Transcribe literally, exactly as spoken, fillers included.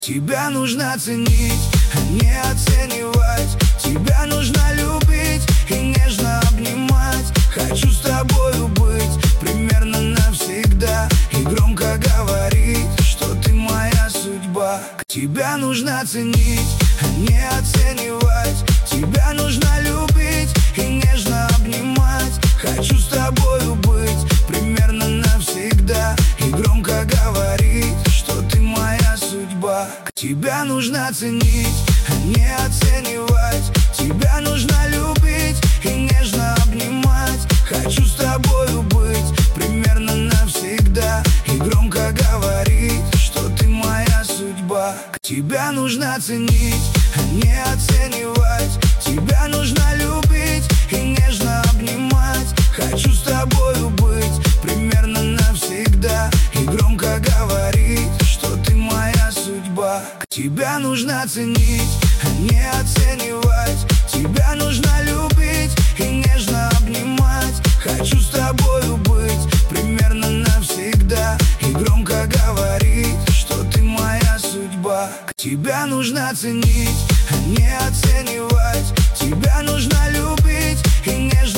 Тебя нужно ценить, а не оценивать. Тебя нужно любить и нежно обнимать. Хочу с тобою быть примерно навсегда и громко говорить, что ты моя судьба. Тебя нужно ценить, а не оценивать. Тебя нужно любить и нежно обнимать. Хочу с тобою быть примерно навсегда и громко говорить, что ты моя судьба. Тебя нужно ценить, а не оценивать. Тебя нужно любить и нежно обнимать. Хочу с тобою быть примерно навсегда и громко говорить, что ты моя судьба. Тебя нужно ценить, а не оценивать. Тебя нужно любить и нежно обнимать. Хочу с тобою быть примерно навсегда и громко говорить, что ты моя судьба. Тебя нужно ценить, а не оценивать. Тебя нужно любить и нежно обнимать. Хочу с тобою быть примерно навсегда и громко говорить, что ты моя судьба. Тебя нужно ценить, а не оценивать. Тебя нужно любить и нежно